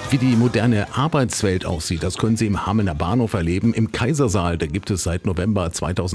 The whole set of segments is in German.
Wie die moderne Arbeitswelt aussieht, das können Sie im Hamelner Bahnhof erleben. Im Kaisersaal, da gibt es seit November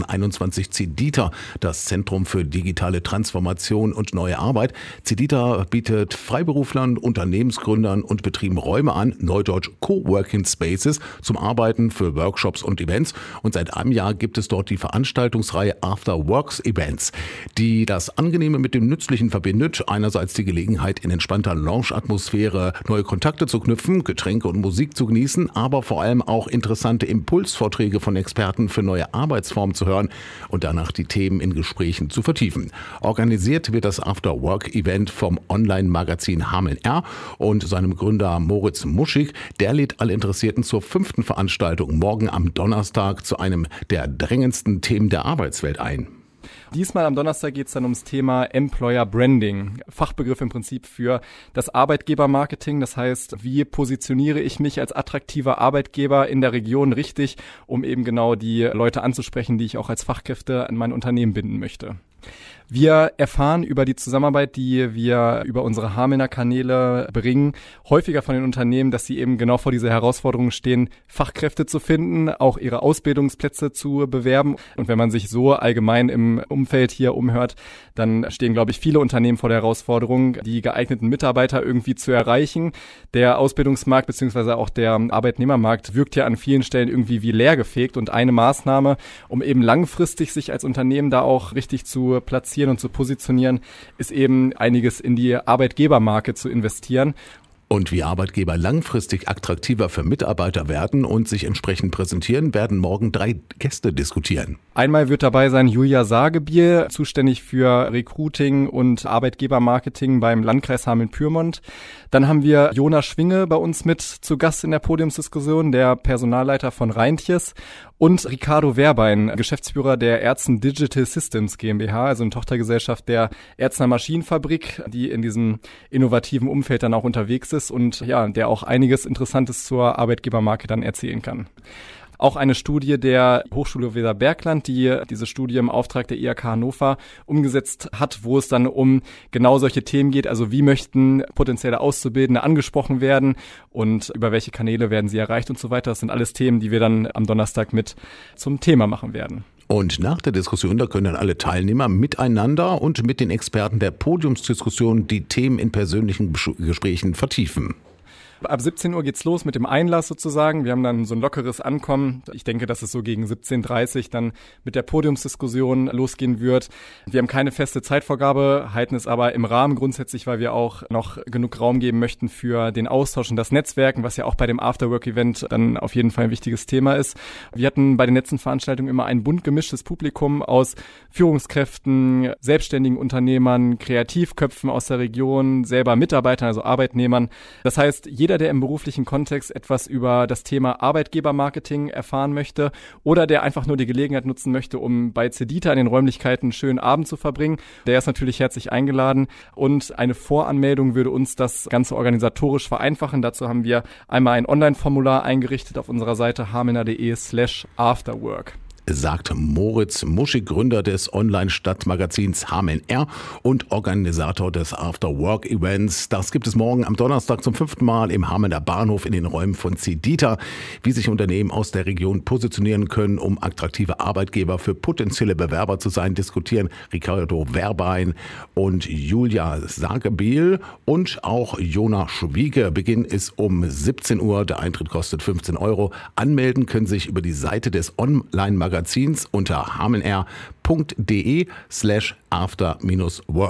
2021 CEDITA, das Zentrum für digitale Transformation und neue Arbeit. CEDITA bietet Freiberuflern, Unternehmensgründern und Betrieben Räume an, neudeutsch Coworking Spaces, zum Arbeiten für Workshops und Events. Und seit einem Jahr gibt es dort die Veranstaltungsreihe After Works Events, die das Angenehme mit dem Nützlichen verbindet. Einerseits die Gelegenheit, in entspannter Lounge-Atmosphäre neue Kontakte zu knüpfen, Getränke und Musik zu genießen, aber vor allem auch interessante Impulsvorträge von Experten für neue Arbeitsformen zu hören und danach die Themen in Gesprächen zu vertiefen. Organisiert wird das After-Work-Event vom Online-Magazin Hameln R und seinem Gründer Moritz Muschig. Der lädt alle Interessierten zur 5. Veranstaltung morgen am Donnerstag zu einem der drängendsten Themen der Arbeitswelt ein. Diesmal am Donnerstag geht es dann ums Thema Employer Branding. Fachbegriff im Prinzip für das Arbeitgebermarketing. Das heißt, wie positioniere ich mich als attraktiver Arbeitgeber in der Region richtig, um eben genau die Leute anzusprechen, die ich auch als Fachkräfte an mein Unternehmen binden möchte. Wir erfahren über die Zusammenarbeit, die wir über unsere Hamelner Kanäle bringen, häufiger von den Unternehmen, dass sie eben genau vor dieser Herausforderung stehen, Fachkräfte zu finden, auch ihre Ausbildungsplätze zu bewerben. Und wenn man sich so allgemein im Umfeld hier umhört, dann stehen, glaube ich, viele Unternehmen vor der Herausforderung, die geeigneten Mitarbeiter irgendwie zu erreichen. Der Ausbildungsmarkt bzw. auch der Arbeitnehmermarkt wirkt ja an vielen Stellen irgendwie wie leergefegt. Und eine Maßnahme, um eben langfristig sich als Unternehmen da auch richtig zu platzieren und zu positionieren, ist eben einiges in die Arbeitgebermarke zu investieren. Und wie Arbeitgeber langfristig attraktiver für Mitarbeiter werden und sich entsprechend präsentieren, werden morgen 3 Gäste diskutieren. Einmal wird dabei sein Julia Sagebiel, zuständig für Recruiting und Arbeitgebermarketing beim Landkreis Hameln-Pyrmont. Dann haben wir Jonas Schwinge bei uns mit zu Gast in der Podiumsdiskussion, der Personalleiter von Reintjes. Und Ricardo Werbein, Geschäftsführer der Ärzten Digital Systems GmbH, also eine Tochtergesellschaft der Ärzner Maschinenfabrik, die in diesem innovativen Umfeld dann auch unterwegs ist und ja, der auch einiges Interessantes zur Arbeitgebermarke dann erzählen kann. Auch eine Studie der Hochschule Weserbergland, die diese Studie im Auftrag der IHK Hannover umgesetzt hat, wo es dann um genau solche Themen geht. Also wie möchten potenzielle Auszubildende angesprochen werden und über welche Kanäle werden sie erreicht und so weiter. Das sind alles Themen, die wir dann am Donnerstag mit zum Thema machen werden. Und nach der Diskussion, da können dann alle Teilnehmer miteinander und mit den Experten der Podiumsdiskussion die Themen in persönlichen Gesprächen vertiefen. Ab 17 Uhr geht's los mit dem Einlass sozusagen. Wir haben dann so ein lockeres Ankommen. Ich denke, dass es so gegen 17:30 Uhr dann mit der Podiumsdiskussion losgehen wird. Wir haben keine feste Zeitvorgabe, halten es aber im Rahmen grundsätzlich, weil wir auch noch genug Raum geben möchten für den Austausch und das Netzwerken, was ja auch bei dem Afterwork-Event dann auf jeden Fall ein wichtiges Thema ist. Wir hatten bei den letzten Veranstaltungen immer ein bunt gemischtes Publikum aus Führungskräften, selbstständigen Unternehmern, Kreativköpfen aus der Region, selber Mitarbeitern, also Arbeitnehmern. Das heißt, jeder, der im beruflichen Kontext etwas über das Thema Arbeitgebermarketing erfahren möchte oder der einfach nur die Gelegenheit nutzen möchte, um bei CEDITA in den Räumlichkeiten einen schönen Abend zu verbringen, der ist natürlich herzlich eingeladen. Und eine Voranmeldung würde uns das Ganze organisatorisch vereinfachen. Dazu haben wir einmal ein Online-Formular eingerichtet auf unserer Seite hamelner.de/afterwork. Sagt Moritz Muschig, Gründer des Online-Stadtmagazins Hameln R und Organisator des After-Work-Events. Das gibt es morgen am Donnerstag zum 5. Mal im Hamelner Bahnhof in den Räumen von CEDITA. Wie sich Unternehmen aus der Region positionieren können, um attraktive Arbeitgeber für potenzielle Bewerber zu sein, diskutieren Ricardo Werbein und Julia Sagebiel und auch Jonas Schwiege. Beginn ist um 17 Uhr. Der Eintritt kostet 15 €. Anmelden können sich über die Seite des Online-Magazins unter hamelnr.de/after-work.